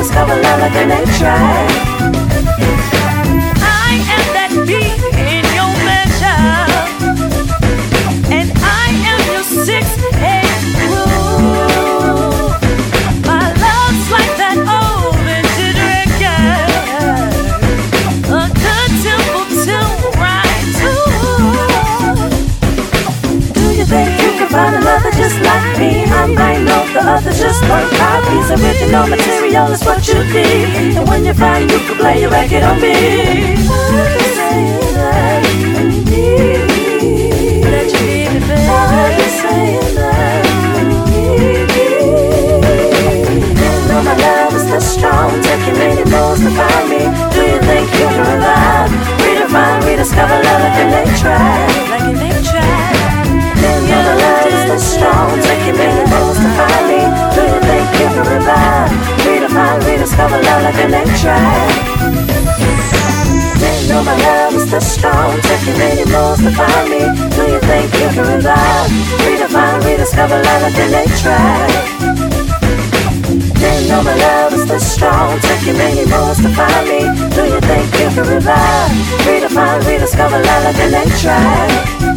rediscover love like an A-track. I am that beat in your measure, and I am your 6/8 rule. My love's like that old vintage record, a good tempo tune, right too. Do you think you can find another just like me? I might know the others just weren't copies. Original material is what you need, and when you find you can play your record on me. I'm just saying that you need me. That you need me, baby. I'm just saying that you need me. You know my love is so strong, taking many moves to find me. Do you think you can revive, redefine, rediscover love like an A-track? Like an A-track. You know my love is so strong, taking many moves to find me. Do you think you can revive, redefine, rediscover love like an A-track? You know my love is so strong, taking many moves to find me. Do you think you can revive, redefine, rediscover love like an A-track? You know my love is so strong, taking many moves to find me. Do you think you can revive, redefine, rediscover love like an A-track?